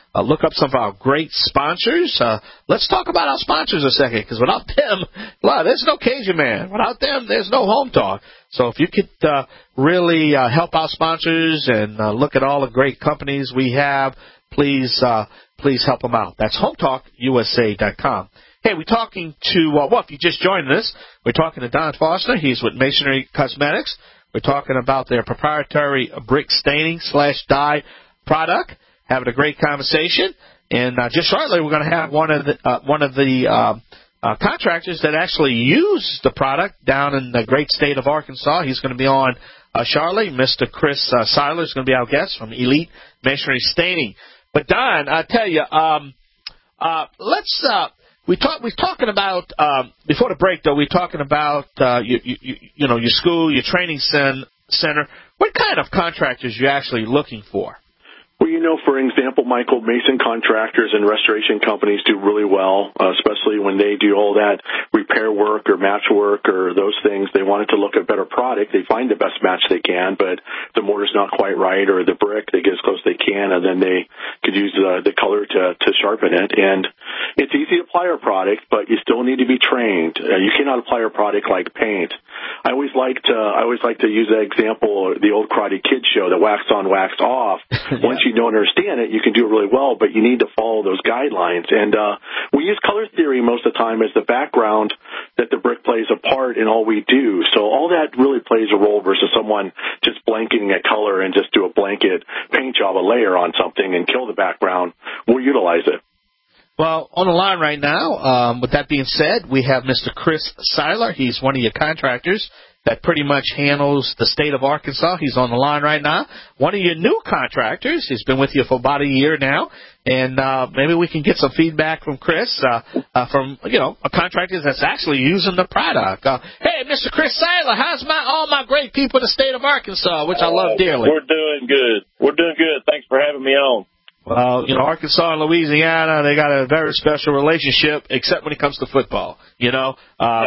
uh, look up some of our great sponsors. Uh, let's talk about our sponsors a second, because without them, well, there's no Cajun Man. Without them, there's no Home Talk. So if you could uh, really uh, help our sponsors and uh, look at all the great companies we have, please uh, please help them out. That's home talk U S A dot com. Hey, we're talking to, uh, well, if you just joined us, we're talking to Don Foster. He's with Masonry Cosmetics. We're talking about their proprietary brick staining slash dye product. Having a great conversation. And uh, just shortly, we're going to have one of the, uh, one of the uh, uh, contractors that actually use the product down in the great state of Arkansas. He's going to be on uh, shortly. Mister Chris uh, Seiler is going to be our guest from Elite Masonry Staining. But, Don, I tell you, um, uh, let's uh, we talk. We're talking about um, before the break, though. We're talking about uh, you, you, you know your school, your training cen- center. What kind of contractors are you actually looking for? Well, you know, for example, Michael, mason contractors and restoration companies do really well, uh, especially when they do all that repair work or match work or those things. They wanted to look at a better product. They find the best match they can, but the mortar's not quite right, or the brick, they get as close as they can, and then they could use the, the color to, to sharpen it. And it's easy to apply our product, but you still need to be trained. Uh, you cannot apply our product like paint. I always like to, I always like to use that example, the old Karate Kid show, the wax on, wax off. yeah. Once you don't understand it, you can do it really well, but you need to follow those guidelines. And uh, we use color theory most of the time as the background that the brick plays a part in all we do. So all that really plays a role versus someone just blanketing a color and just do a blanket paint job, a layer on something and kill the background. We'll utilize it. Well, on the line right now, um, with that being said, we have Mister Chris Seiler. He's one of your contractors that pretty much handles the state of Arkansas. He's on the line right now. One of your new contractors. He's been with you for about a year now. And uh, maybe we can get some feedback from Chris, uh, uh, from, you know, a contractor that's actually using the product. Uh, hey, Mister Chris Seiler, how's my all my great people in the state of Arkansas, which I love dearly? We're doing good. We're doing good. Thanks for having me on. Well, you know, Arkansas and Louisiana, they got a very special relationship, except when it comes to football, you know. Uh,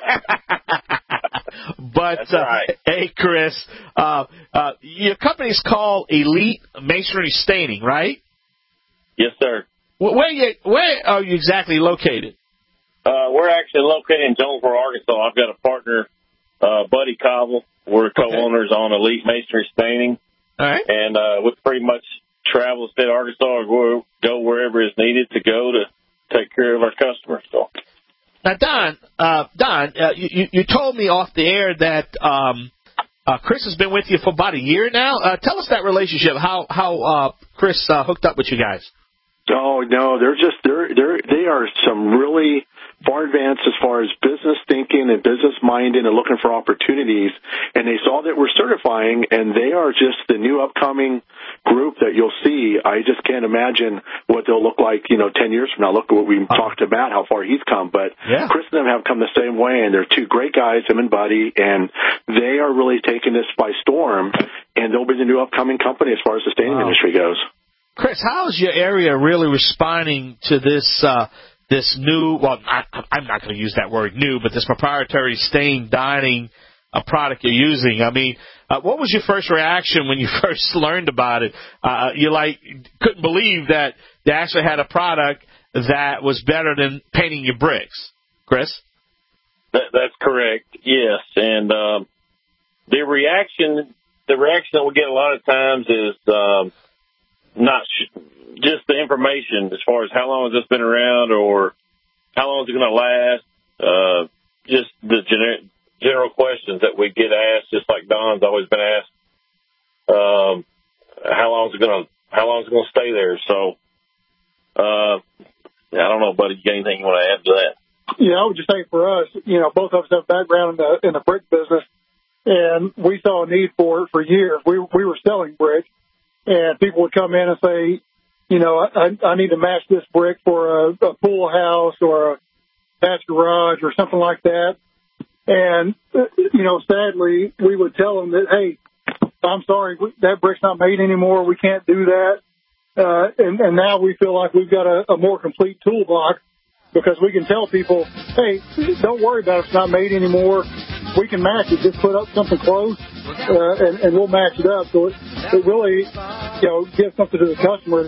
but, That's right. uh, hey, Chris, uh, uh, your company's called Elite Masonry Staining, right? Yes, sir. Where you, where are you exactly located? Uh, we're actually located in Jonesboro, Arkansas. I've got a partner, uh, Buddy Cobble. We're co-owners okay. on Elite Masonry Staining. All right. And uh, we pretty much travel the state of Arkansas or go wherever is needed to go to take care of our customers. So. Now, Don, uh, Don, uh, you, you told me off the air that um, uh, Chris has been with you for about a year now. Uh, tell us that relationship, how how uh, Chris uh, hooked up with you guys. Oh no, they're just they're they're they are some really far advanced as far as business thinking and business minded and looking for opportunities. And they saw that we're certifying, and they are just the new upcoming group that you'll see. I just can't imagine what they'll look like, you know, ten years from now. Look at what we uh, talked about, how far he's come. But yeah. Chris and them have come the same way, and they're two great guys, him and Buddy, and they are really taking this by storm. And they'll be the new upcoming company as far as the staining wow. industry goes. Chris, how is your area really responding to this uh, this new, well, I, I'm not going to use that word new, but this proprietary stain dyeing uh, product you're using? I mean, uh, what was your first reaction when you first learned about it? Uh, you, like, couldn't believe that they actually had a product that was better than painting your bricks. Chris? That, that's correct, yes. And um, the reaction, the reaction that we get a lot of times is um, not sh- just the information as far as how long has this been around or how long is it going to last. Uh, just the gener- general questions that we get asked, just like Don's always been asked. Um, how long is it going to how long is it going to stay there? So, uh, I don't know, buddy. You got anything you want to add to that? Yeah, I would just say for us, you know, both of us have background in the in the brick business, and we saw a need for it for years. We we were selling brick, and people would come in and say, you know, I, I need to match this brick for a, a pool house or a thatched garage or something like that. And, you know, sadly, we would tell them that, hey, I'm sorry, we, that brick's not made anymore. We can't do that. Uh, and, and now we feel like we've got a, a more complete toolbox because we can tell people, hey, don't worry about it. It's not made anymore. We can match it. Just put up something close, uh, and, and we'll match it up. So it, it really, you know, gives something to the customer that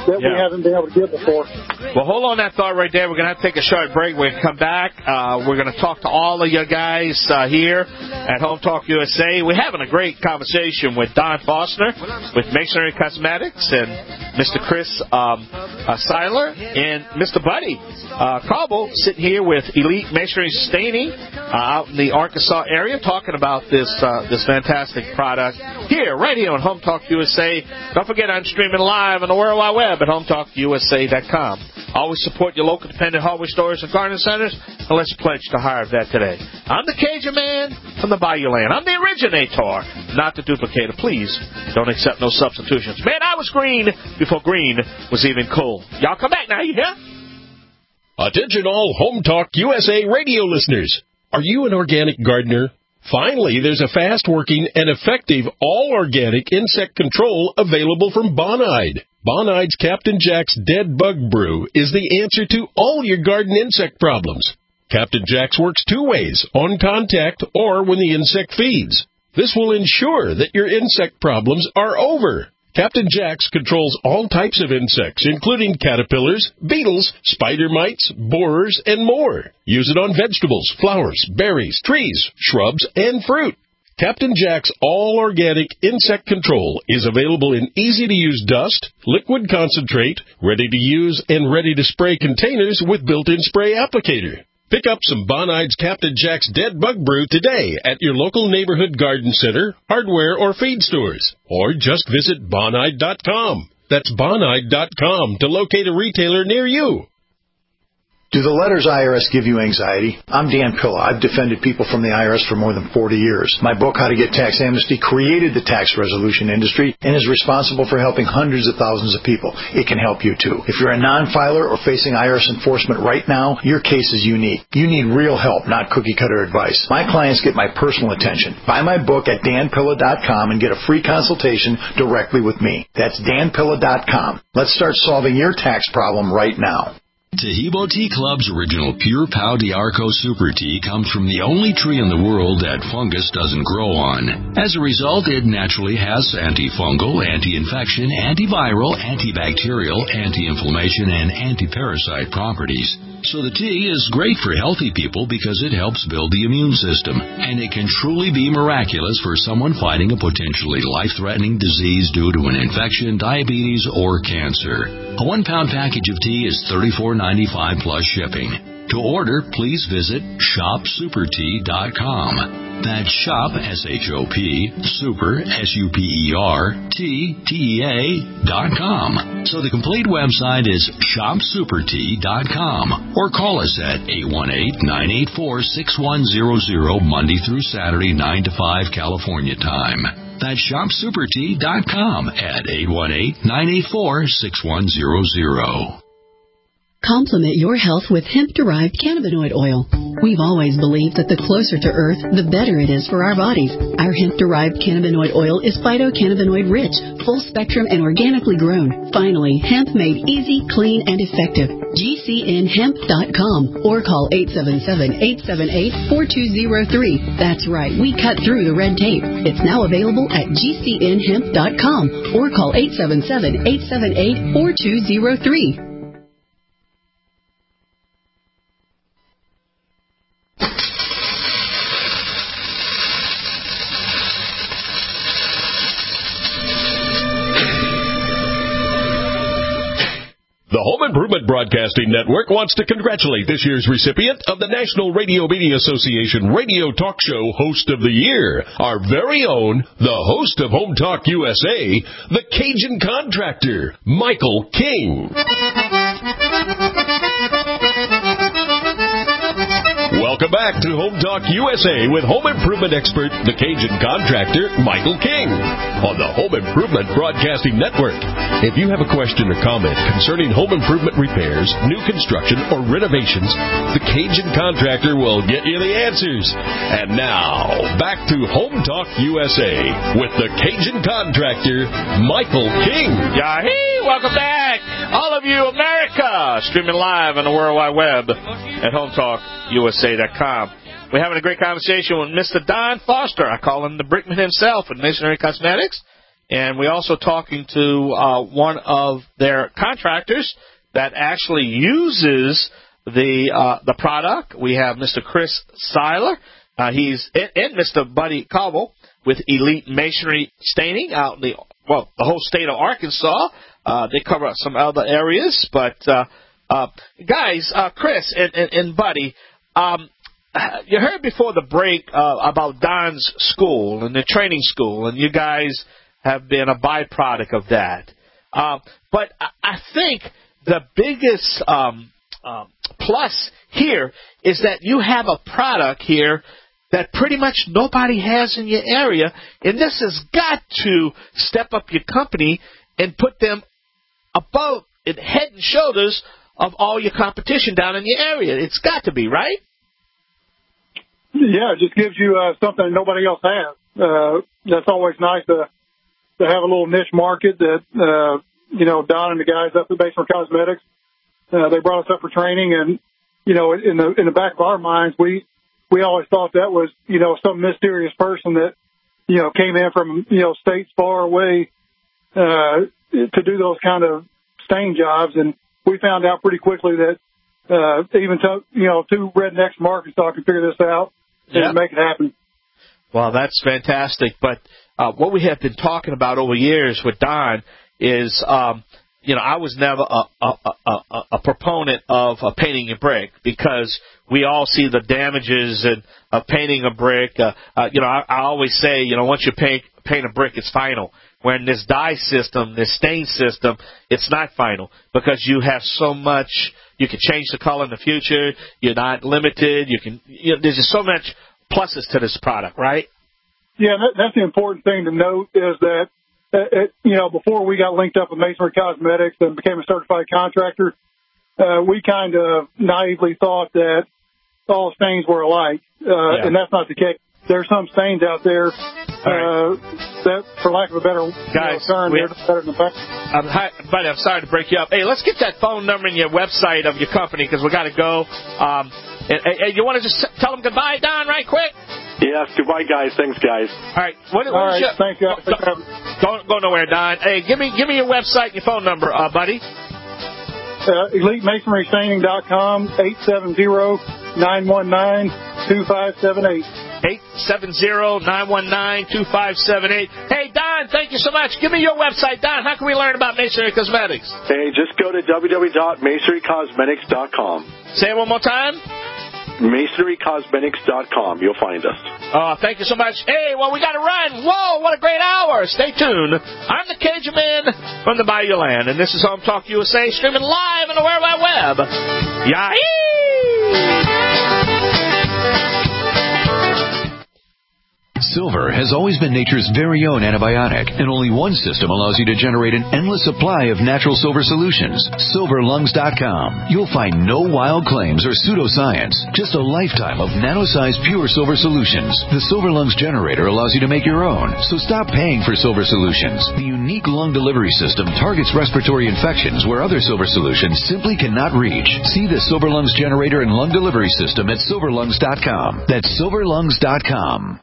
that Yeah. we haven't been able to get before. Well, hold on that thought right there. We're going to have to take a short break. We're going to come back. Uh, we're going to talk to all of you guys uh, here at Home Talk U S A. We're having a great conversation with Don Foster with Masonry Cosmetics and Mister Chris um, uh, Seiler and Mister Buddy uh, Cobble sitting here with Elite Masonry Staining uh, out in the Arkansas area talking about this uh, this fantastic product here, right here on Home Talk U S A. Don't forget, I'm streaming live on the World Wide Web at home talk u s a dot com. Always support your local dependent hardware stores and garden centers, and let's pledge to hire a vet today. I'm the Cajun Man from the Bayou Land. I'm the originator, not the duplicator. Please don't accept no substitutions. Man, I was green before green was even cool. Y'all come back now, you hear? Attention all Home Talk U S A radio listeners. Are you an organic gardener? Finally, there's a fast-working and effective all-organic insect control available from Bonide. Bonide's Captain Jack's Dead Bug Brew is the answer to all your garden insect problems. Captain Jack's works two ways, on contact or when the insect feeds. This will ensure that your insect problems are over. Captain Jack's controls all types of insects, including caterpillars, beetles, spider mites, borers, and more. Use it on vegetables, flowers, berries, trees, shrubs, and fruit. Captain Jack's all-organic insect control is available in easy-to-use dust, liquid concentrate, ready-to-use and ready-to-spray containers with built-in spray applicator. Pick up some Bonide's Captain Jack's Dead Bug Brew today at your local neighborhood garden center, hardware, or feed stores. Or just visit bonide dot com. That's bonide dot com to locate a retailer near you. Do the letters I R S give you anxiety? I'm Dan Pilla. I've defended people from the I R S for more than forty years. My book, How to Get Tax Amnesty, created the tax resolution industry and is responsible for helping hundreds of thousands of people. It can help you, too. If you're a non-filer or facing I R S enforcement right now, your case is unique. You need real help, not cookie-cutter advice. My clients get my personal attention. Buy my book at dan pilla dot com and get a free consultation directly with me. That's dan pilla dot com. Let's start solving your tax problem right now. Tahibo Tea Club's original Pure Pau d'Arco Super Tea comes from the only tree in the world that fungus doesn't grow on. As a result, it naturally has antifungal, anti-infection, antiviral, antibacterial, anti-inflammation, and anti-parasite properties. So the tea is great for healthy people because it helps build the immune system, and it can truly be miraculous for someone fighting a potentially life-threatening disease due to an infection, diabetes, or cancer. A one-pound package of tea is thirty-four ninety-five plus shipping. To order, please visit shop super tea dot com. That's shop, S H O P, super, S U P E R, T, T E A, dot com. So the complete website is shop super tea dot com. Or call us at eight one eight, nine eight four, six one zero zero, Monday through Saturday, nine to five, California time. That's shop super tea dot com at eight one eight, nine eight four, six one zero zero. Complement your health with hemp-derived cannabinoid oil. We've always believed that the closer to Earth, the better it is for our bodies. Our hemp-derived cannabinoid oil is phytocannabinoid-rich, full-spectrum, and organically grown. Finally, hemp made easy, clean, and effective. G C N hemp dot com or call eight seven seven, eight seven eight, four two zero three. That's right, we cut through the red tape. It's now available at G C N hemp dot com or call eight seven seven, eight seven eight, four two zero three. The Home Improvement Broadcasting Network wants to congratulate this year's recipient of the National Radio Media Association Radio Talk Show Host of the Year, our very own, the host of Home Talk U S A, the Cajun Contractor, Michael King. Welcome back to Home Talk U S A with home improvement expert, the Cajun Contractor, Michael King, on the Home Improvement Broadcasting Network. If you have a question or comment concerning home improvement repairs, new construction, or renovations, the Cajun Contractor will get you the answers. And now, back to Home Talk U S A with the Cajun Contractor, Michael King. Yahee! Welcome back, all of you, America, streaming live on the World Wide Web at home talk u s a dot com. We're having a great conversation with Mister Don Foster. I call him the Brickman himself at Masonry Cosmetics. And we're also talking to uh, one of their contractors that actually uses the uh, the product. We have Mister Chris Seiler. Uh, he's and, and Mister Buddy Cobble with Elite Masonry Staining out in the, well, the whole state of Arkansas. Uh, they cover some other areas. But, uh, uh, guys, uh, Chris and, and, and Buddy, um, you heard before the break uh, about Don's school and the training school, and you guys have been a byproduct of that. Uh, but I think the biggest um, uh, plus here is that you have a product here that pretty much nobody has in your area, and this has got to step up your company and put them above, head and shoulders of all your competition down in your area. It's got to be, right? Yeah, it just gives you uh, something nobody else has. Uh, that's always nice to to have a little niche market that, uh, you know, Don and the guys up at Masonry Cosmetics, uh, they brought us up for training. And, you know, in the in the back of our minds, we we always thought that was, you know, some mysterious person that, you know, came in from, you know, states far away uh, to do those kind of stain jobs. And we found out pretty quickly that uh, even, to, you know, two rednecks from Arkansas could figure this out and yeah. make it happen. Well, that's fantastic. But uh, what we have been talking about over years with Don is, um, you know, I was never a, a, a, a, a proponent of uh, painting a brick because we all see the damages in, of painting a brick. Uh, uh, you know, I, I always say, you know, once you paint paint a brick, it's final. When this dye system, this stain system, it's not final because you have so much. You can change the color in the future. You're not limited. You can. You know, there's just so much pluses to this product, right? Yeah, that, that's the important thing to note is that, uh, it, you know, before we got linked up with Masonry Cosmetics and became a certified contractor, uh, we kind of naively thought that all stains were alike, uh, yeah. and that's not the case. There's some stains out there uh, right. that, for lack of a better Guys, you know, term, they're better than better. Um, hi, buddy, I'm sorry to break you up. Hey, let's get that phone number and your website of your company because we got to go. Um, and, and you want to just tell them goodbye, Don, right quick? Yes, goodbye, guys. Thanks, guys. All right. What, what All right, your, thanks, guys. Don't, don't go nowhere, Don. Hey, give me give me your website and your phone number, uh, buddy. Uh, elite masonry staining dot com, eight seven zero, nine one nine, two five seven eight. eight seven zero, nine one nine, two five seven eight. Hey, Don, thank you so much. Give me your website, Don. How can we learn about Masonry Cosmetics? Hey, just go to w w w dot masonry cosmetics dot com. Say it one more time. masonry cosmetics dot com. You'll find us. Oh, thank you so much. Hey, well, we got to run. Whoa, what a great hour. Stay tuned. I'm the Cajun Man from the Bayou Land, and this is Home Talk U S A, streaming live on the World Wide Web. Yahoo! Silver has always been nature's very own antibiotic, and only one system allows you to generate an endless supply of natural silver solutions. silver lungs dot com. You'll find no wild claims or pseudoscience, just a lifetime of nano-sized pure silver solutions. The Silver Lungs generator allows you to make your own, so stop paying for silver solutions. The unique lung delivery system targets respiratory infections where other silver solutions simply cannot reach. See the Silver Lungs generator and lung delivery system at silver lungs dot com. That's silver lungs dot com.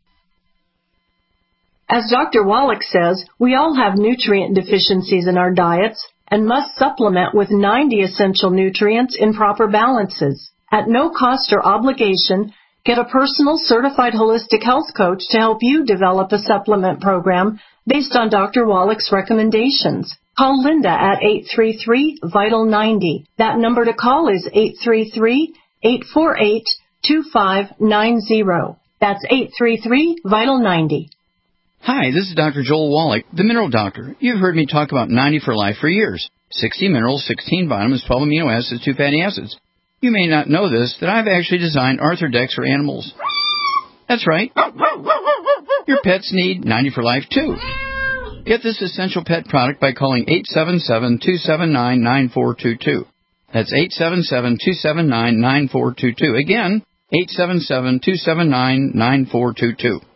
As Doctor Wallach says, we all have nutrient deficiencies in our diets and must supplement with ninety essential nutrients in proper balances. At no cost or obligation, get a personal certified holistic health coach to help you develop a supplement program based on Doctor Wallach's recommendations. Call Linda at eight three three, vital ninety. That number to call is eight three three, eight four eight, two five nine zero. That's eight three three, vital ninety. Hi, this is Doctor Joel Wallach, the Mineral Doctor. You've heard me talk about ninety for Life for years. sixty minerals, sixteen vitamins, twelve amino acids, two fatty acids. You may not know this, that I've actually designed Arthrodex for animals. That's right. Your pets need ninety for Life, too. Get this essential pet product by calling eight seven seven, two seven nine, nine four two two. That's eight seven seven, two seven nine, nine four two two. Again, eight seven seven, two seven nine, nine four two two.